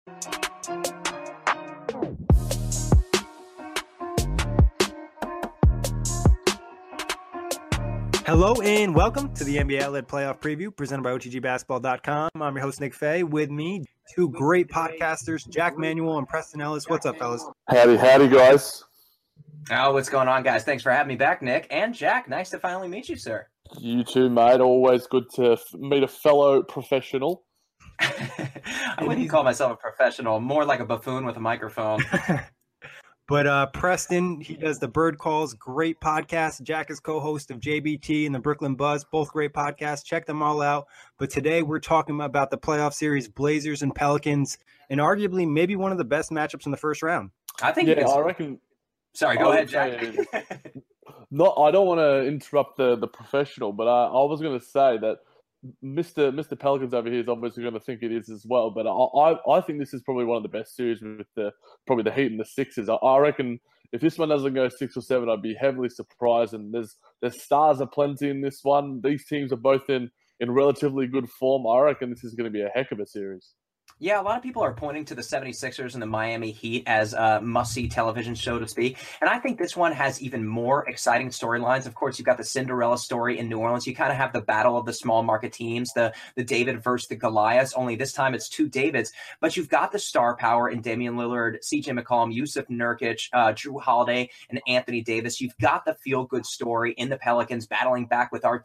Hello and welcome to the NBA Outlet Playoff Preview presented by OTGBasketball.com. I'm your host, Nick Fay. With me, two great podcasters, Jack Manuel and Preston Ellis. What's up, fellas? Howdy, guys. Oh, what's going on, guys? Thanks for having me back, Nick. And Jack, nice to finally meet you, sir. You too, mate. Always good to meet a fellow professional. I wouldn't call myself a professional, more like a buffoon with a microphone. But Preston, he does the Bird Calls, great podcast. Jack is co-host of JBT and the Brooklyn Buzz, both great podcasts. Check them all out. But today we're talking about the playoff series, Blazers and Pelicans, and arguably maybe one of the best matchups in the first round. I think. Yeah, I reckon. Sorry, go ahead, Jack. I don't want to interrupt the professional, but I was going to say that Mr. Pelicans over here is obviously going to think it is as well. But I think this is probably one of the best series with probably the Heat and the Sixers. I reckon if this one doesn't go 6 or 7, I'd be heavily surprised. And there's stars aplenty in this one. These teams are both in relatively good form. I reckon this is going to be a heck of a series. Yeah, a lot of people are pointing to the 76ers and the Miami Heat as a must-see television show, to speak. And I think this one has even more exciting storylines. Of course, you've got the Cinderella story in New Orleans. You kind of have the battle of the small market teams, the David versus the Goliaths, only this time it's two Davids. But you've got the star power in Damian Lillard, CJ McCollum, Yusuf Nurkic, Jrue Holiday, and Anthony Davis. You've got the feel-good story in the Pelicans battling back without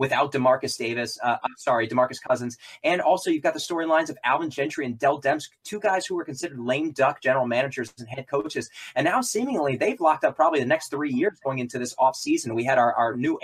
DeMarcus Cousins. And also you've got the storylines of Alvin Gentry and Dell Demps, two guys who were considered lame duck general managers and head coaches. And now seemingly they've locked up probably the next 3 years going into this offseason. We had our new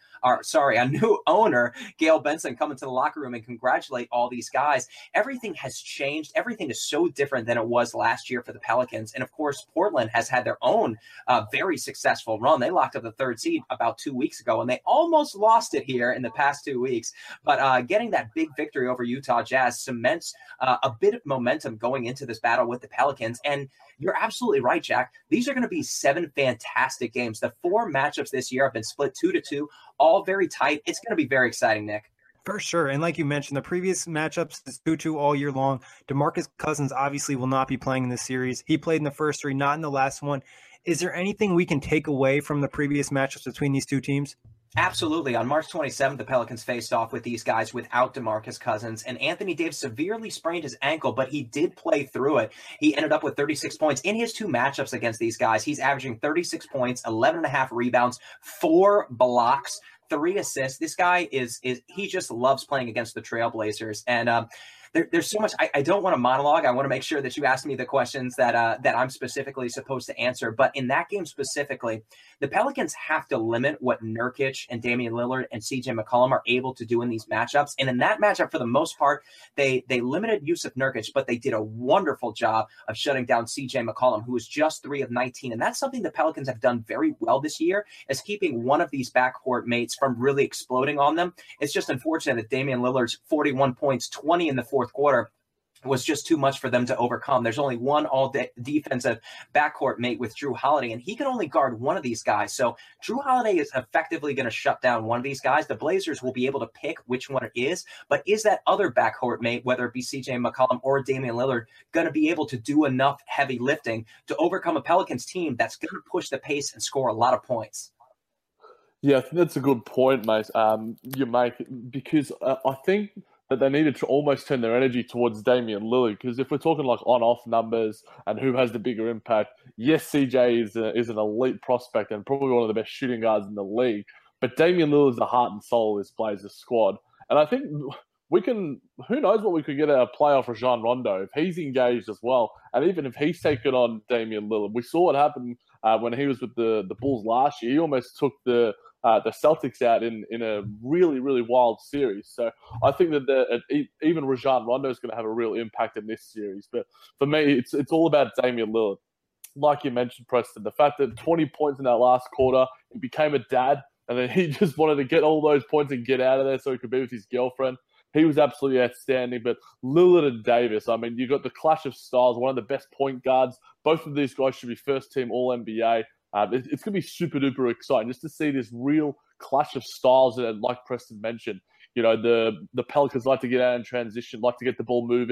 owner, Gail Benson, come into the locker room and congratulate all these guys. Everything has changed. Everything is so different than it was last year for the Pelicans. And of course, Portland has had their own very successful run. They locked up the 3rd seed about 2 weeks ago, and they almost lost it here in the past 2 weeks. But getting that big victory over Utah Jazz cements a bit of momentum going into this battle with the Pelicans. And you're absolutely right, Jack. These are going to be 7 fantastic games. The 4 matchups this year have been split 2-2, all very tight. It's going to be very exciting, Nick. For sure. And like you mentioned, the previous matchups is 2-2 all year long. DeMarcus Cousins obviously will not be playing in this series. He played in the first 3, not in the last one. Is there anything we can take away from the previous matchups between these two teams? Absolutely. On March 27th, the Pelicans faced off with these guys without DeMarcus Cousins, and Anthony Davis severely sprained his ankle, but he did play through it. He ended up with 36 points in his 2 matchups against these guys. He's averaging 36 points, 11.5 rebounds, 4 blocks, 3 assists. This guy he just loves playing against the Trailblazers. And there's so much. I don't want to monologue. I want to make sure that you ask me the questions that I'm specifically supposed to answer. But in that game specifically, the Pelicans have to limit what Nurkic and Damian Lillard and CJ McCollum are able to do in these matchups. And in that matchup, for the most part, they limited Yusuf Nurkic, but they did a wonderful job of shutting down CJ McCollum, who was just 3 of 19. And that's something the Pelicans have done very well this year, is keeping one of these backcourt mates from really exploding on them. It's just unfortunate that Damian Lillard's 41 points, 20 in the 4th quarter, was just too much for them to overcome. There's only one defensive backcourt mate with Jrue Holiday, and he can only guard one of these guys. So Jrue Holiday is effectively going to shut down one of these guys. The Blazers will be able to pick which one it is, but is that other backcourt mate, whether it be CJ McCollum or Damian Lillard, going to be able to do enough heavy lifting to overcome a Pelicans team that's going to push the pace and score a lot of points? Yeah, I think that's a good point, mate. You make, because I think that they needed to almost turn their energy towards Damian Lillard, because if we're talking like on-off numbers and who has the bigger impact, yes, CJ is an elite prospect and probably one of the best shooting guards in the league, but Damian Lillard is the heart and soul of this Blazers squad. And I think who knows what we could get out of playoff Rajon Rondo if he's engaged as well, and even if he's taken on Damian Lillard. We saw what happened when he was with the Bulls last year. He almost took the Celtics out in a really, really wild series. So I think that even Rajon Rondo is going to have a real impact in this series. But for me, it's all about Damian Lillard. Like you mentioned, Preston, the fact that 20 points in that last quarter, he became a dad, and then he just wanted to get all those points and get out of there so he could be with his girlfriend. He was absolutely outstanding. But Lillard and Davis, I mean, you got the clash of styles, one of the best point guards. Both of these guys should be first-team All-NBA. It's going to be super-duper exciting just to see this real clash of styles. And like Preston mentioned, you know, the Pelicans like to get out in transition, like to get the ball moving,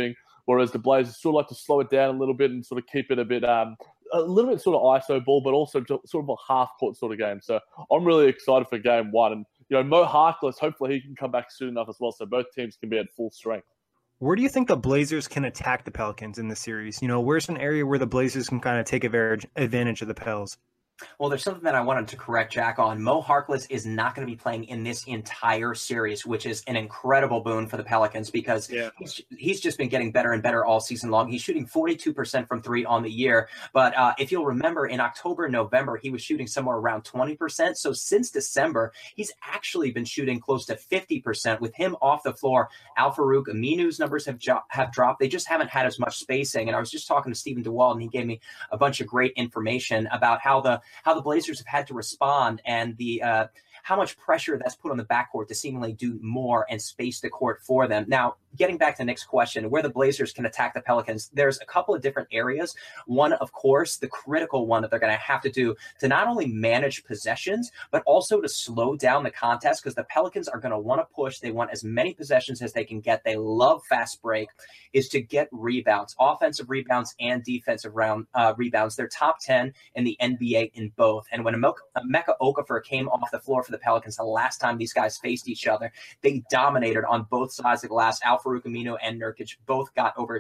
whereas the Blazers sort of like to slow it down a little bit and sort of keep it a little bit sort of ISO ball, but also sort of a half-court sort of game. So I'm really excited for game one. And, Mo Harkless, hopefully he can come back soon enough as well so both teams can be at full strength. Where do you think the Blazers can attack the Pelicans in this series? Where's an area where the Blazers can kind of take advantage of the Pels? Well, there's something that I wanted to correct Jack on. Mo Harkless is not going to be playing in this entire series, which is an incredible boon for the Pelicans because he's just been getting better and better all season long. He's shooting 42% from three on the year. But if you'll remember, in October and November, he was shooting somewhere around 20%. So since December, he's actually been shooting close to 50%. With him off the floor, Al-Farouq Aminu's numbers have dropped. They just haven't had as much spacing. And I was just talking to Stephen DeWalt, and he gave me a bunch of great information about how the Blazers have had to respond and how much pressure that's put on the backcourt to seemingly do more and space the court for them. Now, getting back to Nick's question, where the Blazers can attack the Pelicans, there's a couple of different areas. One, of course, the critical one that they're going to have to do to not only manage possessions, but also to slow down the contest because the Pelicans are going to want to push. They want as many possessions as they can get. They love fast break, is to get rebounds, offensive rebounds and defensive rebounds. They're top 10 in the NBA in both. And when Emeka Okafor came off the floor for the Pelicans the last time these guys faced each other, they dominated on both sides of the glass. Al-Farouq Aminu and Nurkic both got over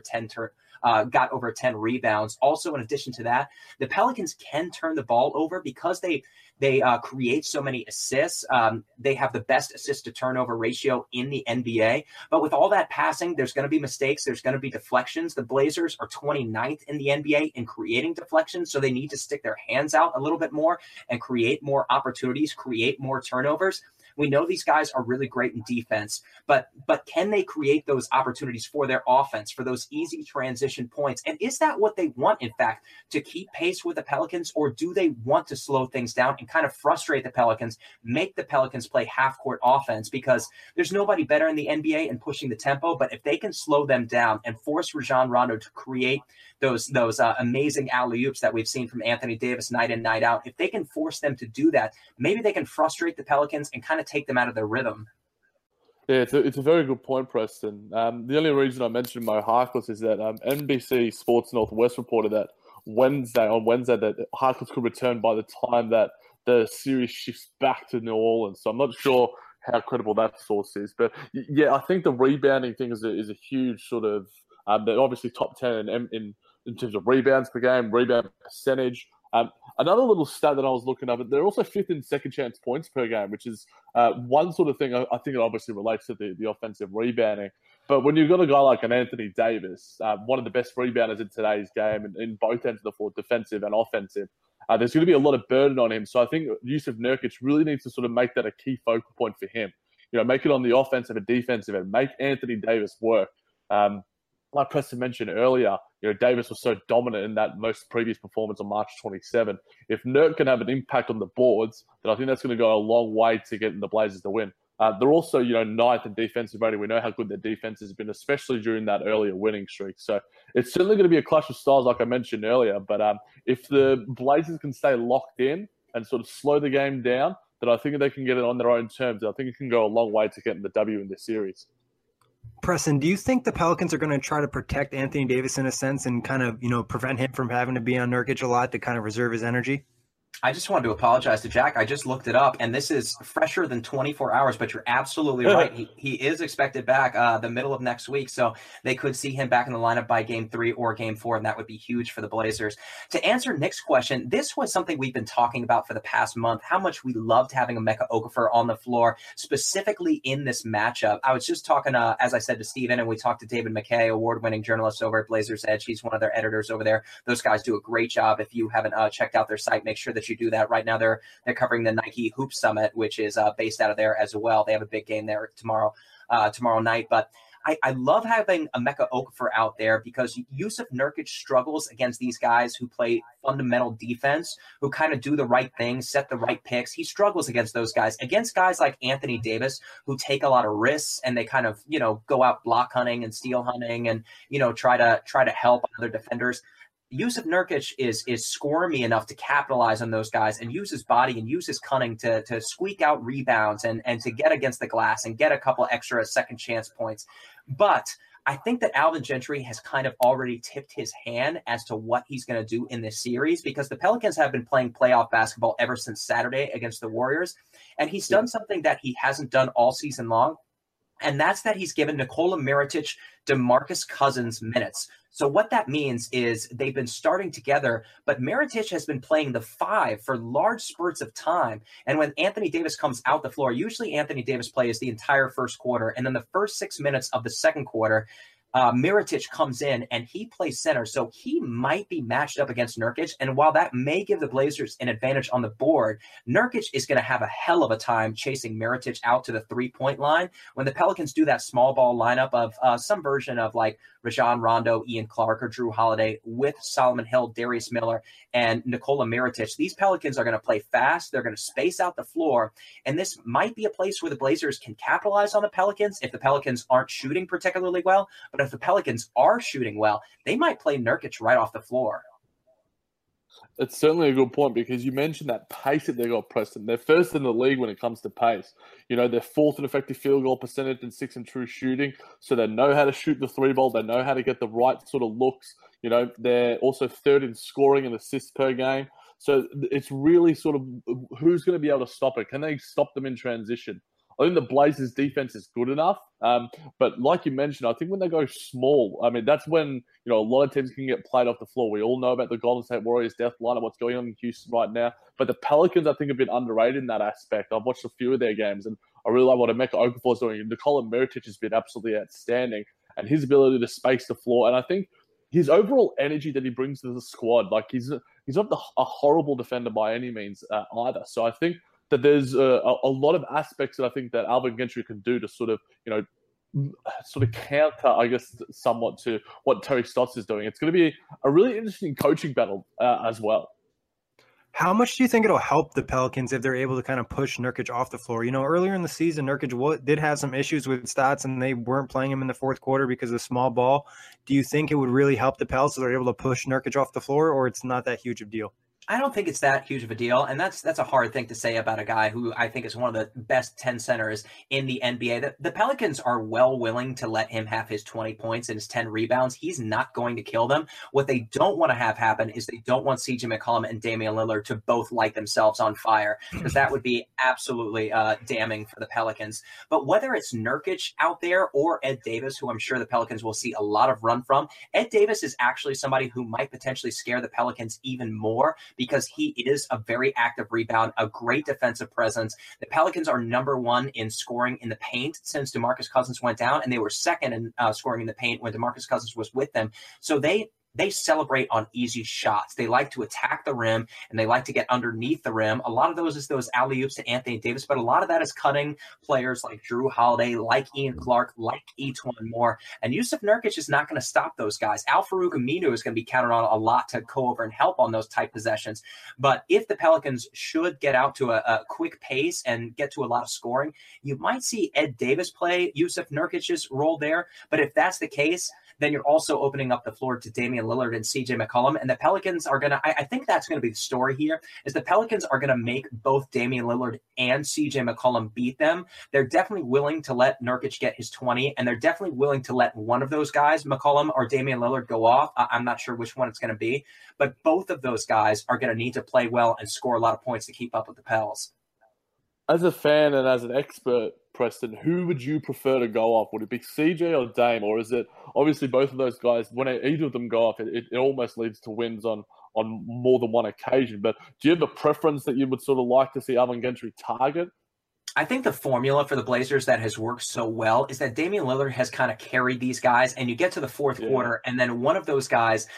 10 rebounds. Also, in addition to that, the Pelicans can turn the ball over because they create so many assists. They have the best assist to turnover ratio in the NBA. But with all that passing, there's going to be mistakes. There's going to be deflections. The Blazers are 29th in the NBA in creating deflections, so they need to stick their hands out a little bit more and create more opportunities, create more turnovers. We know these guys are really great in defense, but can they create those opportunities for their offense, for those easy transition points? And is that what they want, in fact, to keep pace with the Pelicans, or do they want to slow things down and kind of frustrate the Pelicans, make the Pelicans play half-court offense? Because there's nobody better in the NBA in pushing the tempo, but if they can slow them down and force Rajon Rondo to create those amazing alley-oops that we've seen from Anthony Davis night in, night out, if they can force them to do that, maybe they can frustrate the Pelicans and kind of take them out of their rhythm. Yeah, it's a very good point, Preston. The only reason I mentioned Mo Harkless is that NBC Sports Northwest reported that Wednesday that Harkless could return by the time that the series shifts back to New Orleans. So I'm not sure how credible that source is. But yeah, I think the rebounding thing is a huge sort of they're obviously top 10 in terms of rebounds per game, rebound percentage. Another little stat that I was looking at, they're also fifth in second chance points per game, which is one sort of thing I think it obviously relates to the offensive rebounding. But when you've got a guy like an Anthony Davis, one of the best rebounders in today's game in both ends of the floor, defensive and offensive, there's going to be a lot of burden on him. So I think Jusuf Nurkic really needs to sort of make that a key focal point for him. Make it on the offensive and defensive and make Anthony Davis work. Like Preston mentioned earlier, Davis was so dominant in that most previous performance on March 27. If Nurk can have an impact on the boards, then I think that's going to go a long way to getting the Blazers to win. They're also, ninth in defensive rating. We know how good their defense has been, especially during that earlier winning streak. So it's certainly going to be a clash of styles, like I mentioned earlier. But if the Blazers can stay locked in and sort of slow the game down, then I think they can get it on their own terms. I think it can go a long way to getting the W in this series. Preston, do you think the Pelicans are going to try to protect Anthony Davis in a sense and kind of, prevent him from having to be on Nurkic a lot to kind of reserve his energy? I just wanted to apologize to Jack. I just looked it up, and this is fresher than 24 hours, but you're absolutely right. He is expected back the middle of next week, so they could see him back in the lineup by Game 3 or Game 4, and that would be huge for the Blazers. To answer Nick's question, this was something we've been talking about for the past month, how much we loved having Emeka Okafor on the floor, specifically in this matchup. I was just talking, as I said, to Steven, and we talked to David McKay, award-winning journalist over at Blazers Edge. He's one of their editors over there. Those guys do a great job. If you haven't checked out their site, make sure that you do that. Right now they're covering the Nike Hoop Summit, which is based out of there as well. They have a big game there tomorrow night. But I love having Emeka Okafor out there because Jusuf Nurkic struggles against these guys who play fundamental defense, who kind of do the right things, set the right picks. He struggles against those guys. Against guys like Anthony Davis, who take a lot of risks and they kind of, go out block hunting and steal hunting and, try to help other defenders. Jusuf Nurkic is squirmy enough to capitalize on those guys and use his body and use his cunning to squeak out rebounds and to get against the glass and get a couple extra second chance points. But I think that Alvin Gentry has kind of already tipped his hand as to what he's going to do in this series, because the Pelicans have been playing playoff basketball ever since Saturday against the Warriors. And he's done something that he hasn't done all season long. And that's that he's given Nikola Mirotic, DeMarcus Cousins minutes. So what that means is they've been starting together, but Mirotic has been playing the 5 for large spurts of time. And when Anthony Davis comes out the floor, usually Anthony Davis plays the entire first quarter. And then the first 6 minutes of the second quarter, Mirotic comes in and he plays center. So he might be matched up against Nurkic. And while that may give the Blazers an advantage on the board, Nurkic is going to have a hell of a time chasing Mirotic out to the 3-point line. When the Pelicans do that small ball lineup of some version of like Rajon Rondo, Ian Clark, or Drew Holiday with Solomon Hill, Darius Miller, and Nikola Mirotic, these Pelicans are going to play fast. They're going to space out the floor. And this might be a place where the Blazers can capitalize on the Pelicans if the Pelicans aren't shooting particularly well. But if the Pelicans are shooting well, they might play Nurkic right off the floor. It's certainly a good point, because you mentioned that pace that they got, Preston. They're first in the league when it comes to pace. They're fourth in effective field goal percentage and 6th in true shooting. So they know how to shoot the 3-ball. They know how to get the right sort of looks. They're also 3rd in scoring and assists per game. So it's really sort of who's going to be able to stop it. Can they stop them in transition? I think the Blazers' defense is good enough. But like you mentioned, I think when they go small, that's when, a lot of teams can get played off the floor. We all know about the Golden State Warriors death line and what's going on in Houston right now. But the Pelicans, I think, have been underrated in that aspect. I've watched a few of their games, and I really like what Emeka Okafor is doing. Nikola Mirotic has been absolutely outstanding, and his ability to space the floor. And I think his overall energy that he brings to the squad, like he's not a horrible defender by any means either. So I think that there's a lot of aspects that I think that Alvin Gentry can do to sort of counter, I guess, somewhat to what Terry Stotts is doing. It's going to be a really interesting coaching battle as well. How much do you think it'll help the Pelicans if they're able to kind of push Nurkic off the floor? Earlier in the season, Nurkic did have some issues with stats, and they weren't playing him in the fourth quarter because of small ball. Do you think it would really help the Pels if they're able to push Nurkic off the floor, or it's not that huge of a deal? I don't think it's that huge of a deal, and that's a hard thing to say about a guy who I think is one of the best 10 centers in the NBA. The Pelicans are well willing to let him have his 20 points and his 10 rebounds. He's not going to kill them. What they don't want to have happen is they don't want CJ McCollum and Damian Lillard to both light themselves on fire, because that would be absolutely damning for the Pelicans. But whether it's Nurkic out there or Ed Davis, who I'm sure the Pelicans will see a lot of run from, Ed Davis is actually somebody who might potentially scare the Pelicans even more, because he is a very active rebound, a great defensive presence. The Pelicans are number 1 in scoring in the paint since DeMarcus Cousins went down, and they were 2nd in scoring in the paint when DeMarcus Cousins was with them. So they celebrate on easy shots. They like to attack the rim, and they like to get underneath the rim. A lot of those is those alley-oops to Anthony Davis, but a lot of that is cutting players like Drew Holiday, like Ian Clark, like Etuan Moore. And Jusuf Nurkic is not going to stop those guys. Al-Farouq Aminu is going to be counted on a lot to go over and help on those tight possessions. But if the Pelicans should get out to a quick pace and get to a lot of scoring, you might see Ed Davis play Jusuf Nurkic's role there. But if that's the case, then you're also opening up the floor to Damian Lillard and CJ McCollum. And the Pelicans are going to, I think that's going to be the story here, is the Pelicans are going to make both Damian Lillard and CJ McCollum beat them. They're definitely willing to let Nurkic get his 20, and they're definitely willing to let one of those guys, McCollum or Damian Lillard, go off. I'm not sure which one it's going to be, but both of those guys are going to need to play well and score a lot of points to keep up with the Pels. As a fan and as an expert, Preston, who would you prefer to go off? Would it be CJ or Dame? Or is it obviously both of those guys, when either of them go off, it almost leads to wins on more than one occasion. But do you have a preference that you would sort of like to see Alvin Gentry target? I think the formula for the Blazers that has worked so well is that Damian Lillard has kind of carried these guys, and you get to the fourth quarter, and then one of those guys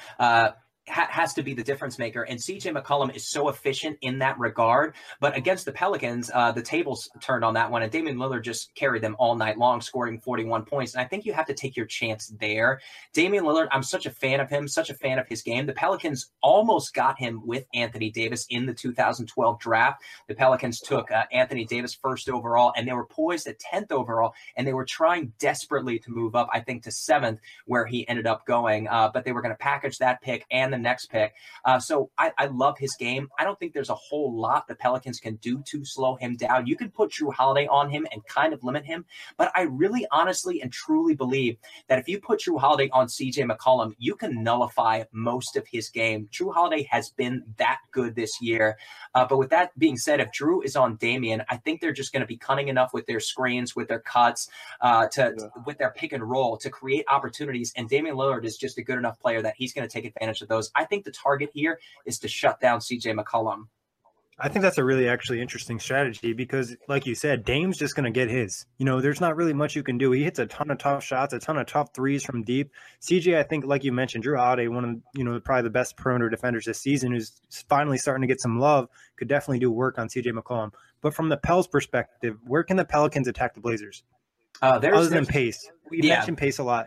has to be the difference maker. And CJ McCollum is so efficient in that regard. But against the Pelicans, the tables turned on that one, and Damian Lillard just carried them all night long, scoring 41 points. And I think you have to take your chance there. Damian Lillard, I'm such a fan of him, such a fan of his game. The Pelicans almost got him with Anthony Davis in the 2012 draft. The Pelicans took Anthony Davis first overall, and they were poised at 10th overall, and they were trying desperately to move up, I think, to 7th, where he ended up going. But they were going to package that pick and the next pick. So I love his game. I don't think there's a whole lot the Pelicans can do to slow him down. You can put Jrue Holiday on him and kind of limit him, but I really honestly and truly believe that if you put Jrue Holiday on CJ McCollum, you can nullify most of his game. Jrue Holiday has been that good this year. But with that being said, if Jrue is on Damian, I think they're just going to be cunning enough with their screens, with their cuts, with their pick and roll to create opportunities. And Damian Lillard is just a good enough player that he's going to take advantage of those. I think the target here is to shut down CJ McCollum. I think that's a really actually interesting strategy because, like you said, Dame's just going to get his. There's not really much you can do. He hits a ton of tough shots, a ton of tough threes from deep. CJ, I think, like you mentioned, Jrue Holiday, one of probably the best perimeter defenders this season, who's finally starting to get some love, could definitely do work on CJ McCollum. But from the Pels perspective, where can the Pelicans attack the Blazers? Other than pace. We mentioned pace a lot.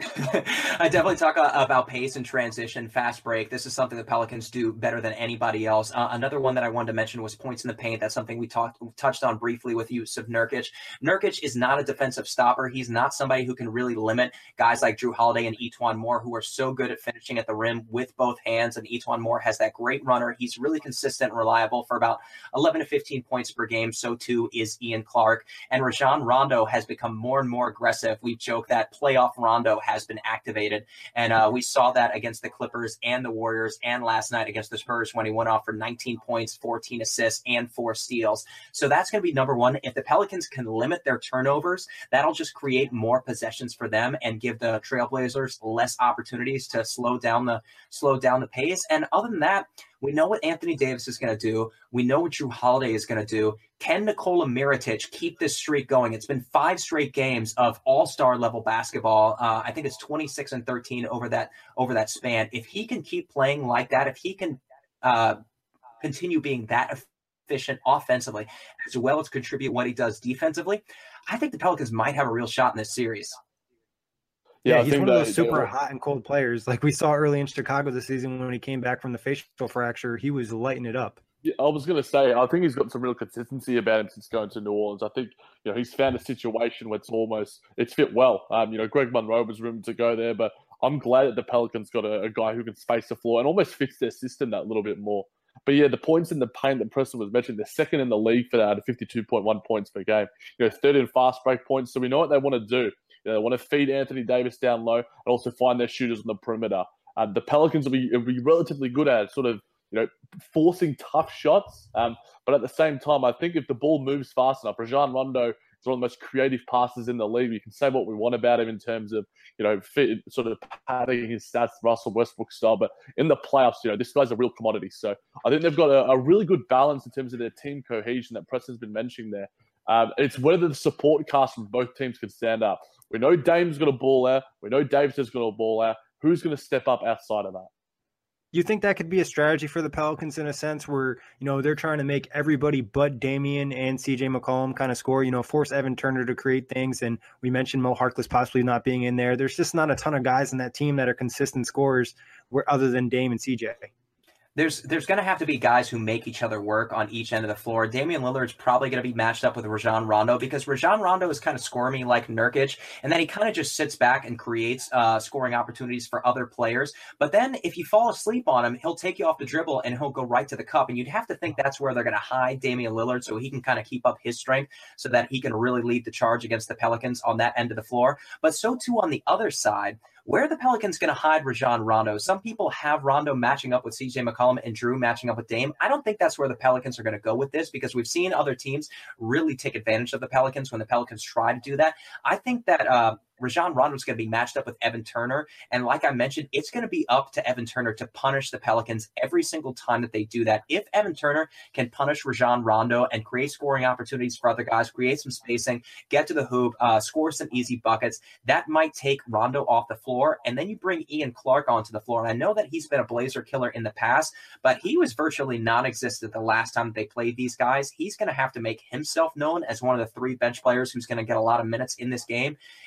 I definitely talk about pace and transition, fast break. This is something the Pelicans do better than anybody else. Another one that I wanted to mention was points in the paint. That's something we touched on briefly with Jusuf Nurkic. Nurkic is not a defensive stopper. He's not somebody who can really limit guys like Jrue Holiday and E'Twaun Moore, who are so good at finishing at the rim with both hands. And E'Twaun Moore has that great runner. He's really consistent and reliable for about 11 to 15 points per game. So too is Ian Clark. And Rajon Rondo has become more and more aggressive. We joke that playoff Rondo has been activated. And we saw that against the Clippers and the Warriors and last night against the Spurs when he went off for 19 points, 14 assists, and 4 steals. So that's going to be number one. If the Pelicans can limit their turnovers, that'll just create more possessions for them and give the Trailblazers less opportunities to slow down the pace. And other than that, we know what Anthony Davis is going to do. We know what Jrue Holiday is going to do. Can Nikola Mirotic keep this streak going? It's been 5 straight games of all-star level basketball. I think it's 26-13 over that span. If he can keep playing like that, if he can continue being that efficient offensively, as well as contribute what he does defensively, I think the Pelicans might have a real shot in this series. Yeah, he's one of those super hot and cold players. Like we saw early in Chicago this season when he came back from the facial fracture, he was lighting it up. Yeah, I was going to say, I think he's got some real consistency about him since going to New Orleans. I think he's found a situation where it's fit well. Greg Monroe was rumored to go there, but I'm glad that the Pelicans got a guy who can space the floor and almost fits their system that little bit more. But yeah, the points in the paint that Preston was mentioning, they're second in the league for that at 52.1 points per game. Third in fast break points. So we know what they want to do. They want to feed Anthony Davis down low and also find their shooters on the perimeter. The Pelicans will be relatively good at sort of forcing tough shots. But at the same time, I think if the ball moves fast enough, Rajon Rondo is one of the most creative passers in the league. We can say what we want about him in terms of, sort of padding his stats, Russell Westbrook style. But in the playoffs, this guy's a real commodity. So I think they've got a really good balance in terms of their team cohesion that Preston's been mentioning there. It's whether the support cast from both teams can stand up. We know Dame's going to ball out. We know Davis is going to ball out. Who's going to step up outside of that? You think that could be a strategy for the Pelicans in a sense where, they're trying to make everybody but Damian and CJ McCollum kind of score, force Evan Turner to create things. And we mentioned Mo Harkless possibly not being in there. There's just not a ton of guys in that team that are consistent scorers other than Dame and CJ. There's going to have to be guys who make each other work on each end of the floor. Damian Lillard's probably going to be matched up with Rajon Rondo because Rajon Rondo is kind of squirmy like Nurkic, and then he kind of just sits back and creates scoring opportunities for other players. But then if you fall asleep on him, he'll take you off the dribble and he'll go right to the cup. And you'd have to think that's where they're going to hide Damian Lillard so he can kind of keep up his strength so that he can really lead the charge against the Pelicans on that end of the floor. But so too on the other side, where are the Pelicans going to hide Rajon Rondo? Some people have Rondo matching up with CJ McCollum and Jrue matching up with Dame. I don't think that's where the Pelicans are going to go with this because we've seen other teams really take advantage of the Pelicans when the Pelicans try to do that. I think that Rajon Rondo is going to be matched up with Evan Turner. And like I mentioned, it's going to be up to Evan Turner to punish the Pelicans every single time that they do that. If Evan Turner can punish Rajon Rondo and create scoring opportunities for other guys, create some spacing, get to the hoop, score some easy buckets, that might take Rondo off the floor. And then you bring Ian Clark onto the floor. And I know that he's been a Blazer killer in the past, but he was virtually non-existent the last time they played these guys. He's going to have to make himself known as one of the 3 bench players who's going to get a lot of minutes in this game. And it's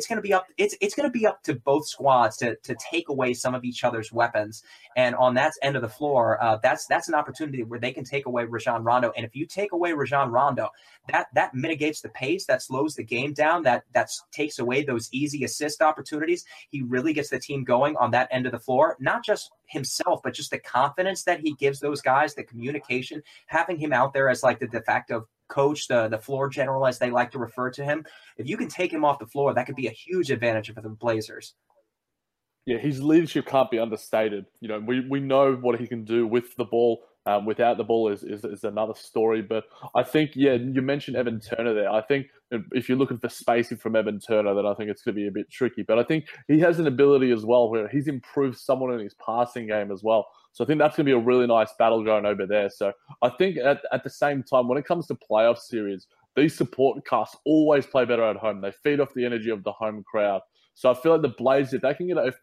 it's going to be up. It's going to be up to both squads to take away some of each other's weapons. And on that end of the floor, that's an opportunity where they can take away Rajon Rondo. And if you take away Rajon Rondo, that mitigates the pace, that slows the game down, that takes away those easy assist opportunities. He really gets the team going on that end of the floor, not just himself, but just the confidence that he gives those guys, the communication, having him out there as like the de facto coach, the floor general, as they like to refer to him. If you can take him off the floor, that could be a huge advantage for the Blazers. Yeah, his leadership can't be understated. You know, we know what he can do with the ball. Without the ball is another story. But I think, yeah, you mentioned Evan Turner there. I think if you're looking for spacing from Evan Turner, then I think it's going to be a bit tricky. But I think he has an ability as well where he's improved somewhat in his passing game as well. So I think that's going to be a really nice battle going over there. So I think at the same time, when it comes to playoff series, these support casts always play better at home. They feed off the energy of the home crowd. So I feel like the Blazers, if they can get, if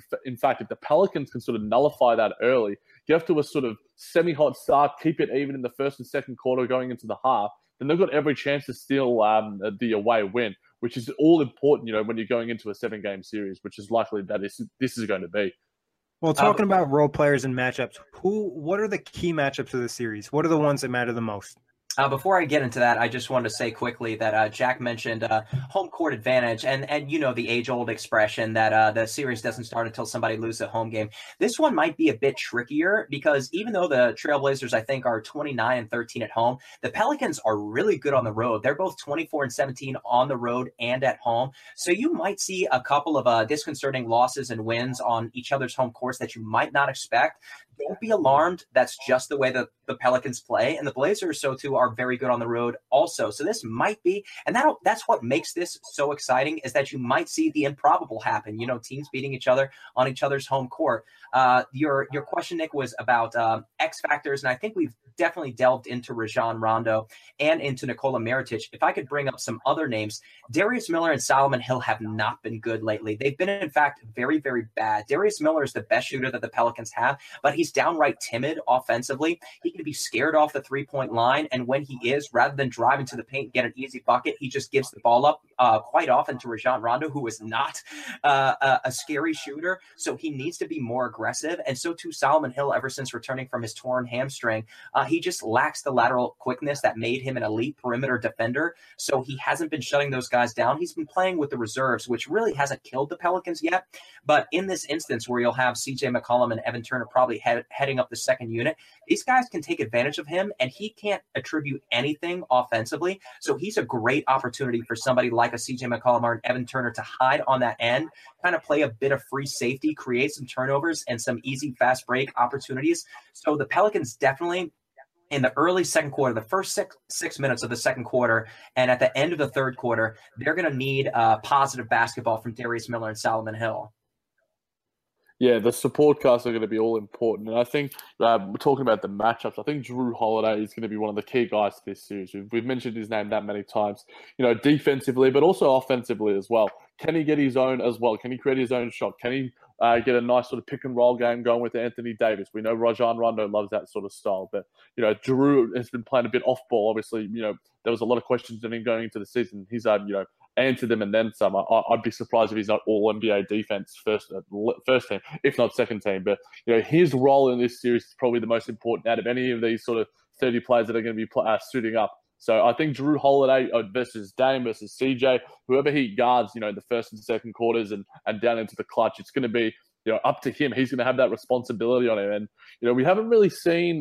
the Pelicans can sort of nullify that early, you have to a sort of semi-hot start, keep it even in the first and second quarter going into the half, then they've got every chance to steal the away win, which is all important, you know, when you're going into a 7-game series, which is likely that this is going to be. Well, talking about role players and matchups, what are the key matchups of the series? What are the ones that matter the most? Before I get into that, I just wanted to say quickly that Jack mentioned home court advantage, and you know the age-old expression that the series doesn't start until somebody loses a home game. This one might be a bit trickier because even though the Trailblazers, I think, are 29-13 at home, the Pelicans are really good on the road. They're both 24-17 on the road and at home. So you might see a couple of disconcerting losses and wins on each other's home courts that you might not expect. Don't be alarmed. That's just the way that the Pelicans play. And the Blazers, so too, are very good on the road also. So this might be, and that's what makes this so exciting, is that you might see the improbable happen. You know, teams beating each other on each other's home court. Your question, Nick, was about X factors, and I think we've definitely delved into Rajon Rondo and into Nikola Mirotic. If I could bring up some other names, Darius Miller and Solomon Hill have not been good lately. They've been, in fact, very, very bad. Darius Miller is the best shooter that the Pelicans have, but he's downright timid offensively. He can be scared off the three-point line, and when he is, rather than driving to the paint and get an easy bucket, he just gives the ball up quite often to Rajon Rondo, who is not a scary shooter. So he needs to be more aggressive, and so too Solomon Hill, ever since returning from his torn hamstring. He just lacks the lateral quickness that made him an elite perimeter defender, so he hasn't been shutting those guys down. He's been playing with the reserves, which really hasn't killed the Pelicans yet, but in this instance where you'll have CJ McCollum and Evan Turner probably heading up the second unit, these guys can take advantage of him, and he can't attribute anything offensively, so he's a great opportunity for somebody like a CJ McCollum or an Evan Turner to hide on that end, kind of play a bit of free safety, create some turnovers and some easy fast break opportunities. So the Pelicans definitely, in the early second quarter, the first six minutes of the second quarter, and at the end of the third quarter, they're going to need positive basketball from Darius Miller and Solomon Hill. Yeah, the support casts are going to be all important. And I think we're talking about the matchups. I think Jrue Holiday is going to be one of the key guys to this series. We've mentioned his name that many times, you know, defensively, but also offensively as well. Can he get his own as well? Can he create his own shot? Can he get a nice sort of pick and roll game going with Anthony Davis? We know Rajon Rondo loves that sort of style, but, you know, Jrue has been playing a bit off ball. Obviously, you know, there was a lot of questions on him going into the season. He's, you know, answered them and then some. I'd be surprised if he's not all NBA defense first team, if not second team. But, you know, his role in this series is probably the most important out of any of these sort of 30 players that are going to be suiting up. So I think Jrue Holiday versus Dame versus CJ, whoever he guards, you know, the first and second quarters and down into the clutch, it's going to be, you know, up to him. He's going to have that responsibility on him. And, you know, we haven't really seen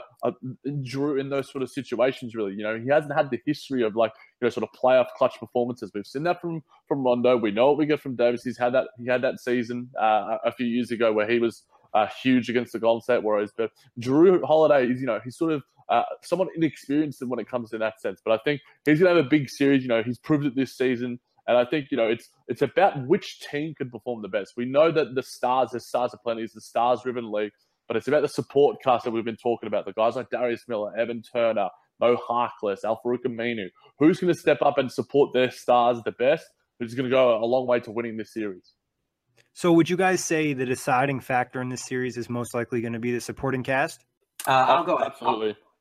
Jrue in those sort of situations, really. You know, he hasn't had the history of, like, you know, sort of playoff clutch performances. We've seen that from Rondo. We know what we get from Davis. He had that season a few years ago where he was huge against the Golden State Warriors. But Jrue Holiday is, you know, he's sort of somewhat inexperienced when it comes to that sense. But I think he's going to have a big series. You know, he's proved it this season. And I think, you know, it's about which team can perform the best. We know that the stars are plenty. It's the stars-driven league. But it's about the support cast that we've been talking about. The guys like Darius Miller, Evan Turner, Mo Harkless, Al-Farouq Aminu. Who's going to step up and support their stars the best? Who's going to go a long way to winning this series? So would you guys say the deciding factor in this series is most likely going to be the supporting cast? I'll go. Absolutely.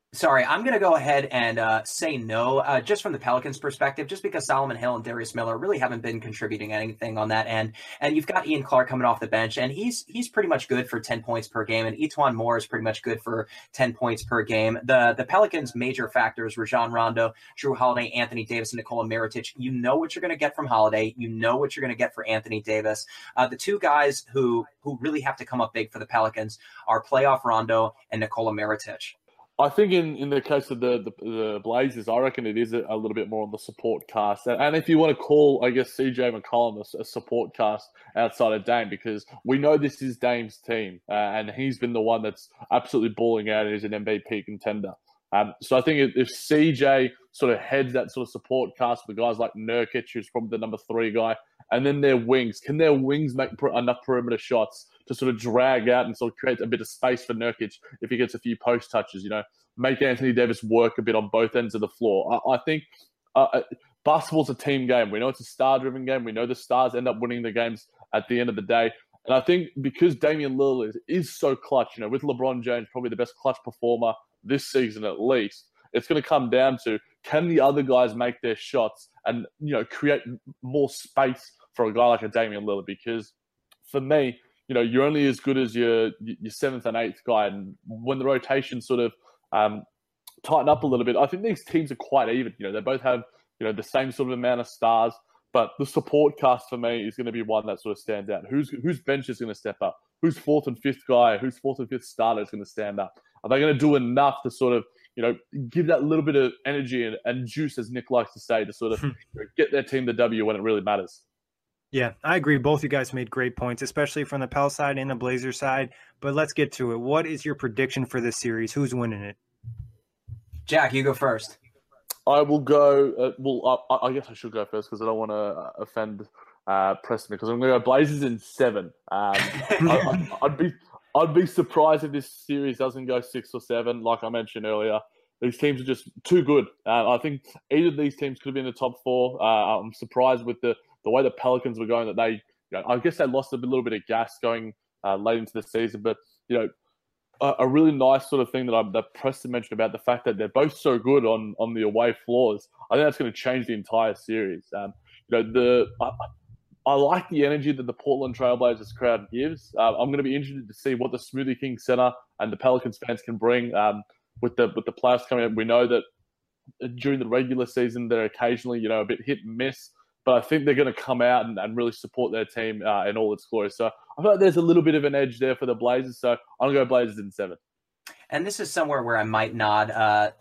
Sorry, I'm going to go ahead and say no, just from the Pelicans' perspective, just because Solomon Hill and Darius Miller really haven't been contributing anything on that end. And you've got Ian Clark coming off the bench, and he's pretty much good for 10 points per game, and Etuan Moore is pretty much good for 10 points per game. The Pelicans' major factors, Rajon Rondo, Drew Holiday, Anthony Davis, and Nikola Mirotic. You know what you're going to get from Holiday. You know what you're going to get for Anthony Davis. The two guys who really have to come up big for the Pelicans are playoff Rondo and Nikola Mirotic. I think in the case of the Blazers, I reckon it is a little bit more on the support cast. And if you want to call, I guess, CJ McCollum a support cast outside of Dame, because we know this is Dame's team, and he's been the one that's absolutely balling out and is an MVP contender. So I think if CJ sort of heads that sort of support cast with guys like Nurkic, who's probably the number 3 guy, and then their wings, can their wings make enough perimeter shots to sort of drag out and sort of create a bit of space for Nurkic if he gets a few post touches, make Anthony Davis work a bit on both ends of the floor. I think basketball's a team game. We know it's a star-driven game. We know the stars end up winning the games at the end of the day. And I think because Damian Lillard is so clutch, with LeBron James probably the best clutch performer this season at least, it's going to come down to, can the other guys make their shots and, create more space for a guy like a Damian Lillard? Because for me, you're only as good as your 7th and 8th guy. And when the rotation sort of tighten up a little bit, I think these teams are quite even. They both have, the same sort of amount of stars. But the support cast for me is going to be one that sort of stands out. Whose bench is going to step up? Who's 4th and 5th guy? Who's 4th and 5th starter is going to stand up? Are they going to do enough to sort of, give that little bit of energy and juice, as Nick likes to say, to sort of get their team the W when it really matters? Yeah, I agree. Both you guys made great points, especially from the Pel side and the Blazer side. But let's get to it. What is your prediction for this series? Who's winning it? Jack, you go first. I will go. I guess I should go first because I don't want to offend Preston, because I'm going to go Blazers in 7. I'd be surprised if this series doesn't go 6 or 7. Like I mentioned earlier, these teams are just too good. I think either of these teams could have been in the top 4. I'm surprised with the way the Pelicans were going, that they, I guess they lost a little bit of gas going late into the season. But, a really nice sort of thing that Preston mentioned about the fact that they're both so good on the away floors. I think that's going to change the entire series. I like the energy that the Portland Trailblazers crowd gives. I'm going to be interested to see what the Smoothie King Center and the Pelicans fans can bring with the playoffs coming up. We know that during the regular season, they're occasionally, a bit hit and miss. But I think they're going to come out and really support their team in all its glory. So I feel like there's a little bit of an edge there for the Blazers. So I'm going to go Blazers in 7. And this is somewhere where I might nod.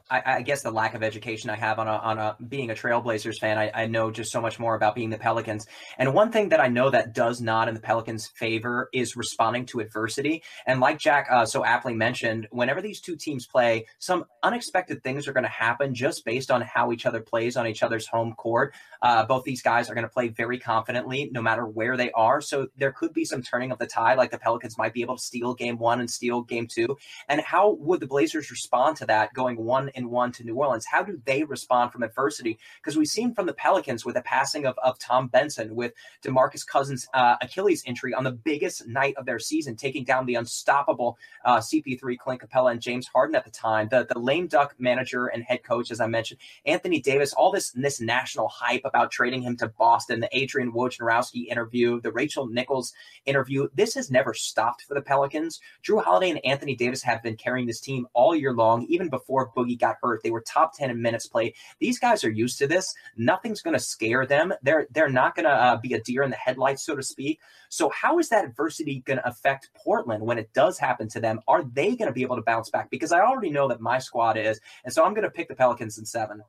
I guess the lack of education I have on being a Trailblazers fan, I know just so much more about being the Pelicans. And one thing that I know that does nod in the Pelicans' favor is responding to adversity. And like Jack so aptly mentioned, whenever these two teams play, some unexpected things are going to happen just based on how each other plays on each other's home court. Both these guys are going to play very confidently no matter where they are. So there could be some turning of the tide, like the Pelicans might be able to steal game 1 and steal game 2. And how would the Blazers respond to that, going 1-1 to New Orleans? How do they respond from adversity? Because we've seen from the Pelicans with the passing of Tom Benson, with DeMarcus Cousins' Achilles injury on the biggest night of their season, taking down the unstoppable CP3, Clint Capella, and James Harden at the time. The lame duck manager and head coach, as I mentioned, Anthony Davis, all this national hype about trading him to Boston, the Adrian Wojnarowski interview, the Rachel Nichols interview. This has never stopped for the Pelicans. Drew Holiday and Anthony Davis have been carrying this team all year long. Even before Boogie got hurt, they were top 10 in minutes played. These guys are used to this. Nothing's going to scare them. They're not going to be a deer in the headlights, so to speak. So how is that adversity going to affect Portland when it does happen to them? Are they going to be able to bounce back? Because I already know that my squad is, and so I'm going to pick the Pelicans in 7.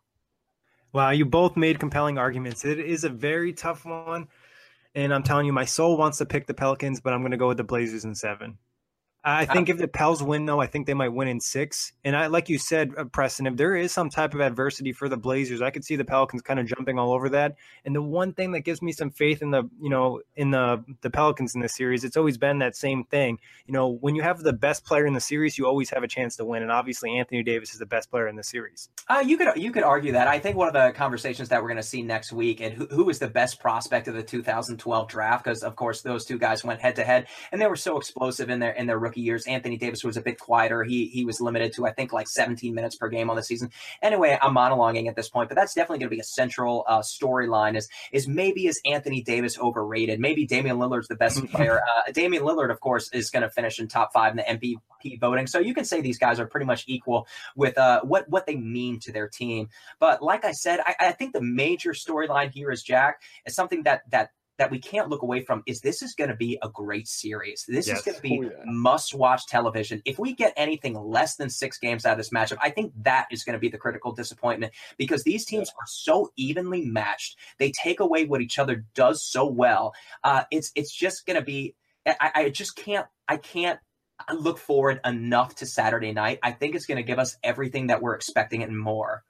Wow, you both made compelling arguments. It is a very tough one, and I'm telling you, my soul wants to pick the Pelicans, but I'm going to go with the Blazers in 7. I think if the Pels win, though, I think they might win in 6. And like you said, Preston, if there is some type of adversity for the Blazers, I could see the Pelicans kind of jumping all over that. And the one thing that gives me some faith in the Pelicans in this series, it's always been that same thing. When you have the best player in the series, you always have a chance to win. And obviously, Anthony Davis is the best player in the series. You could argue that. I think one of the conversations that we're going to see next week, and who is the best prospect of the 2012 draft, because of course those two guys went head to head, and they were so explosive in their rookie rookie years, Anthony Davis was a bit quieter. He was limited to, I think, like 17 minutes per game on the season. Anyway, I'm monologuing at this point, but that's definitely going to be a central storyline is maybe is Anthony Davis overrated? Maybe Damian Lillard's the best player. Damian Lillard, of course, is going to finish in top 5 in the MVP voting. So you can say these guys are pretty much equal with what they mean to their team. But like I said, I think the major storyline here is, Jack, is something that we can't look away from is this is going to be a great series. This is going to be must-watch television. If we get anything less than 6 games out of this matchup, I think that is going to be the critical disappointment because these teams are so evenly matched. They take away what each other does so well. It's just going to be – I can't look forward enough to Saturday night. I think it's going to give us everything that we're expecting and more.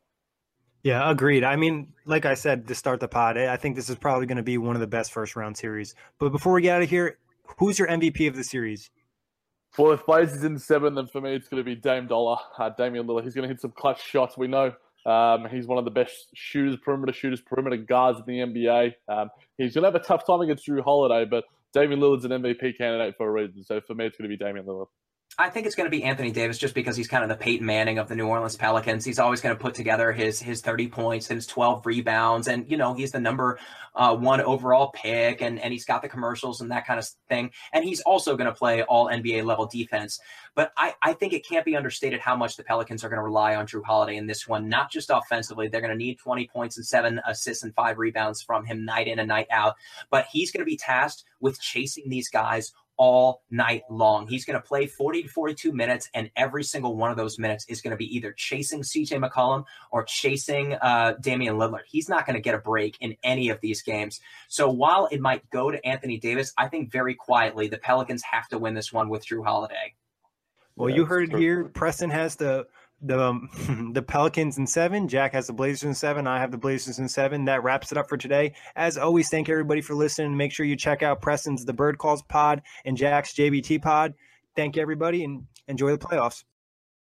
Yeah, agreed. I mean, like I said to start the pod, I think this is probably going to be one of the best first-round series. But before we get out of here, who's your MVP of the series? Well, if Blazers in 7, then for me it's going to be Damian Lillard. He's going to hit some clutch shots. We know he's one of the best perimeter guards in the NBA. He's going to have a tough time against Jrue Holiday, but Damian Lillard's an MVP candidate for a reason. So for me, it's going to be Damian Lillard. I think it's going to be Anthony Davis just because he's kind of the Peyton Manning of the New Orleans Pelicans. He's always going to put together his 30 points and his 12 rebounds. And, he's the number 1 overall pick and he's got the commercials and that kind of thing. And he's also going to play all NBA level defense. But I think it can't be understated how much the Pelicans are going to rely on Jrue Holiday in this one, not just offensively. They're going to need 20 points and 7 assists and 5 rebounds from him night in and night out. But he's going to be tasked with chasing these guys all night long. He's going to play 40 to 42 minutes, and every single one of those minutes is going to be either chasing CJ McCollum or chasing Damian Lillard. He's not going to get a break in any of these games. So while it might go to Anthony Davis, I think very quietly the Pelicans have to win this one with Jrue Holiday. Well, you heard it here. Preston has the Pelicans in 7. Jack has the Blazers in 7. I have the Blazers in 7. That wraps it up for today. As always, thank everybody for listening. Make sure you check out Preston's The Bird Calls pod and Jack's JBT pod. Thank you, everybody, and enjoy the playoffs.